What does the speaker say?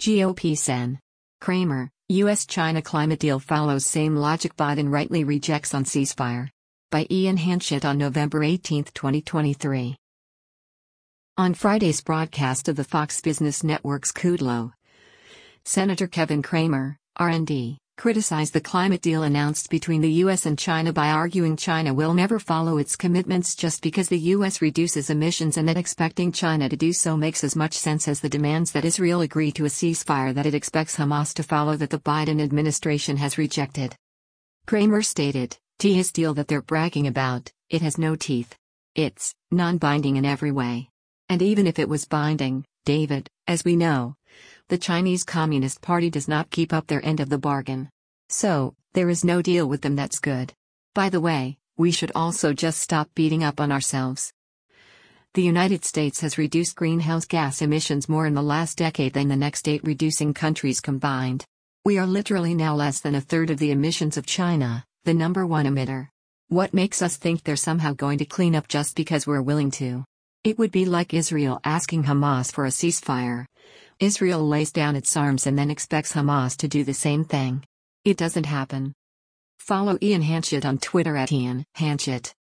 GOP Sen. Kramer, U.S.-China climate deal follows same logic Biden rightly rejects on ceasefire. By Ian Hanchett on November 18, 2023. On Friday's broadcast of the Fox Business Network's Kudlow, Senator Kevin Kramer, R&D, criticized the climate deal announced between the U.S. and China by arguing China will never follow its commitments just because the U.S. reduces emissions and that expecting China to do so makes as much sense as the demands that Israel agree to a ceasefire that it expects Hamas to follow that the Biden administration has rejected. Kramer stated, his deal that they're bragging about, it has no teeth. It's non-binding in every way. And even if it was binding, David, as we know, the Chinese Communist Party does not keep up their end of the bargain. So, there is no deal with them that's good. By the way, we should also just stop beating up on ourselves. The United States has reduced greenhouse gas emissions more in the last decade than the next 8 reducing countries combined. We are literally now less than a third of the emissions of China, the number one emitter. What makes us think they're somehow going to clean up just because we're willing to? It would be like Israel asking Hamas for a ceasefire. Israel lays down its arms and then expects Hamas to do the same thing. It doesn't happen. Follow Ian Hanchett on Twitter @Ian Hanchett.